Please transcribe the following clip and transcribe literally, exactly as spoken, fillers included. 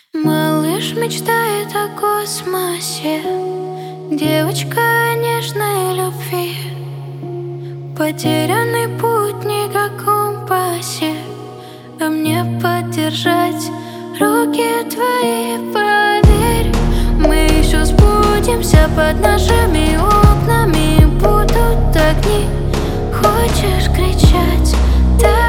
Малыш мечтает о космосе, девочка о нежной любви. Потерянный путь не как компасе, а мне поддержать руки твои. Поверь, мы еще сбудемся. Под нашими окнами будут огни. Хочешь кричать? Да.